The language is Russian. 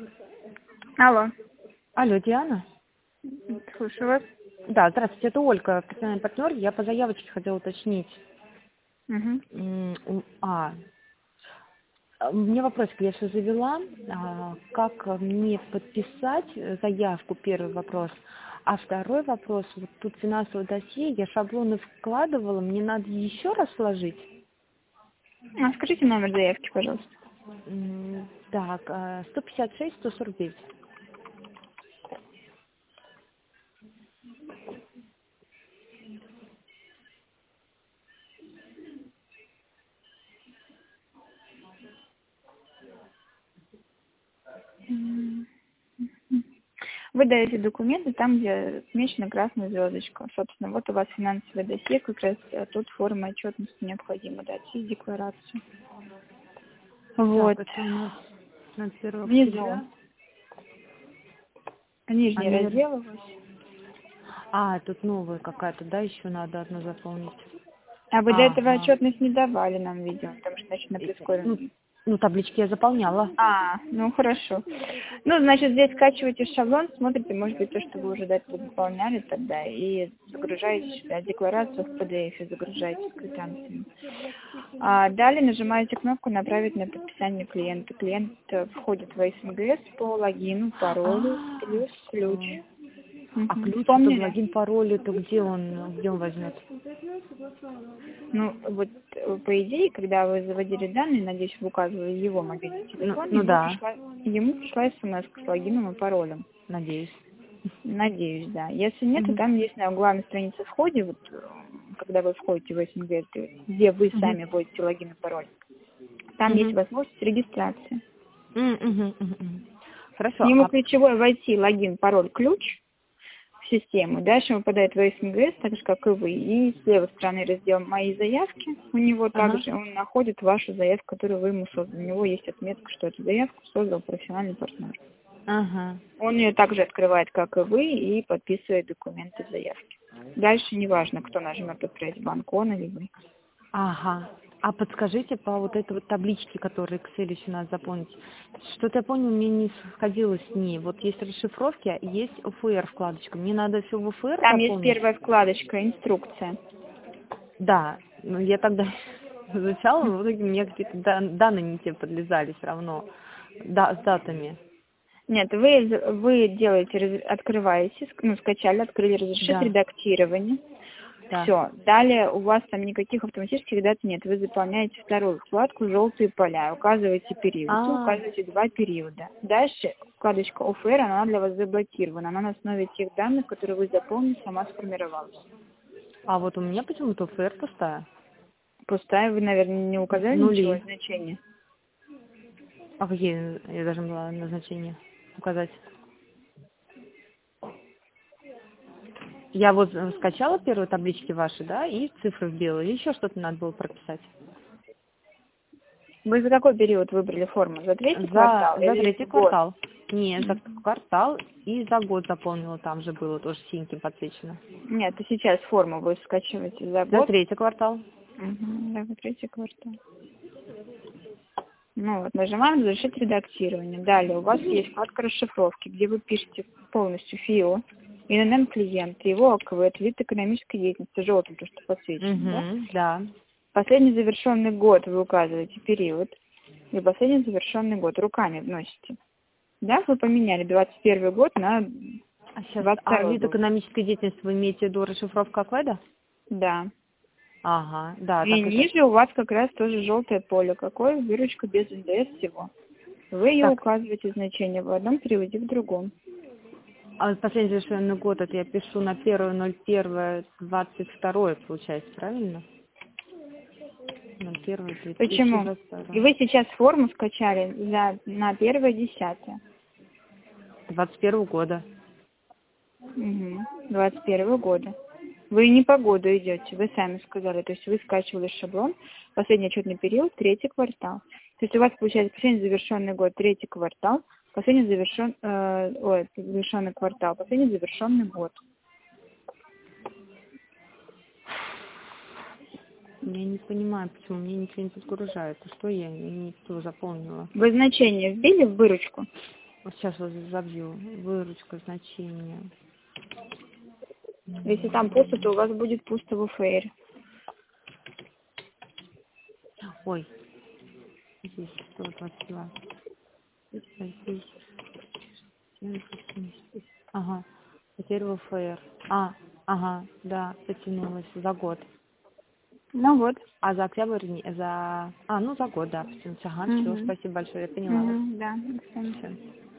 Алло. Алло, Диана? Слушаю вас. Да, здравствуйте, это Ольга, профессиональный партнер. Я по заявочке хотела уточнить. Угу. У меня вопросик, я все завела. Как мне подписать заявку, первый вопрос. А второй вопрос, вот тут финансовое досье, я шаблоны вкладывала, мне надо еще раз сложить? Скажите номер заявки, пожалуйста. Так, 156-149. Вы даете документы там, где отмечена красная звездочка. Собственно, вот у вас финансовое досье, как раз тут форма отчетности необходимо дать и декларацию. Вот. Так, это у нас на 1 Внизу. октября. Нижний раздел у вас. Тут новая какая-то, да, еще надо одну заполнить. А вы до этого отчетность не давали нам, видимо, потому что, значит, на прискоренном. Ну, таблички я заполняла. Ну хорошо. Ну, значит, здесь скачиваете шаблон, смотрите, может быть, то, что вы уже до этого заполняли тогда, и загружаете сюда декларацию в PDF, загружаете с квитанциями. Далее нажимаете кнопку «Направить на подписание клиента». Клиент входит в СМГС по логину, паролю плюс ключ. А ключ, это Вспомнили? логин, пароль, это где он возьмет? Ну, вот, по идее, когда вы заводили данные, надеюсь, вы указывали его мобильный телефон, да. ему пришла смс с логином и паролем. Надеюсь. Надеюсь, да. Если нет, то там есть на главной странице входе, вот, когда вы входите в СМГ, где вы сами вводите логин и пароль, там есть возможность регистрации. Хорошо. К нему ключевой войти логин, пароль, ключ в систему. Дальше он попадает в СМГС, так же, как и вы. И с левой стороны раздел «Мои заявки». У него также он находит вашу заявку, которую вы ему создали. У него есть отметка, что эту заявку создал профессиональный партнер. Он ее также открывает, как и вы, и подписывает документы в заявке. Дальше неважно, кто нажмет «Отправить в банк», он или вы. А подскажите по вот этой вот табличке, которую Excel еще надо заполнить. Что-то я понял, мне не сходило с ней. Вот есть расшифровки, а есть ОФР вкладочка. Мне надо все в ОФР Там заполнить? есть первая вкладочка «Инструкция». Да, но я тогда изучала, но в итоге мне какие-то данные не те подлезали все равно, да, с датами. Нет, вы делаете, открываете, скачали, открыли, разрешить редактирование. Да. Все. Далее у вас там никаких автоматических дат нет. Вы заполняете вторую вкладку «Желтые поля», указываете период, указываете 2 периода. Дальше вкладочка «ОФР», она для вас заблокирована. Она на основе тех данных, которые вы заполнили, сама сформировалась. А вот у меня почему-то ОФР пустая. Пустая, вы, наверное, не указали ничего значения? А какие я должна была назначения указать? Я вот скачала первые таблички ваши, да, и цифры вбила. Или еще что-то надо было прописать? Вы за какой период выбрали форму? За третий квартал? За третий квартал. Нет, за квартал и за год заполнила, там же было тоже синеньким подсвечено. Нет, и сейчас форму вы скачиваете за год? За третий квартал. Да, за третий квартал. Ну вот, нажимаем «Завершить редактирование». Далее у вас есть вкладка расшифровки, где вы пишете полностью ФИО, ИНН клиента, его АКВ, вид экономической деятельности, желтым, то, что подсвечено, Да. Последний завершенный год вы указываете период, и последний завершенный год руками вносите. Да, вы поменяли 21 год на 22 вид экономической деятельности вы имеете в виду расшифровка АКВ? Да. Да. И ниже у вас как раз тоже желтое поле. Какое? Выручка без НДС всего. Вы ее указываете значение в одном переводе в другом. А последний завершенный год, это я пишу на 1.01.22, получается, правильно? На 1.01.2022. Почему? И вы сейчас форму скачали на 1.10. 21 года. 21 года. Вы не по году идете, вы сами сказали. То есть вы скачивали шаблон, последний отчетный период, третий квартал. То есть у вас получается последний завершенный год, третий квартал, последний завершенный квартал, последний завершенный год. Я не понимаю, почему мне ничего не подгружается. Что я не то заполнила? Вы значение вбили в выручку? Вот сейчас вот забью. Выручка, значение. Если там пусто, то у вас будет пусто в УФР. Ой, здесь 122. Здесь 70. Ага, теперь в УФР. Ага, да, потянулась за год. Ну вот. А за октябрь, за год, да, потянулась. Ага, все, спасибо большое, я поняла вас. Да, до свидания. Всё.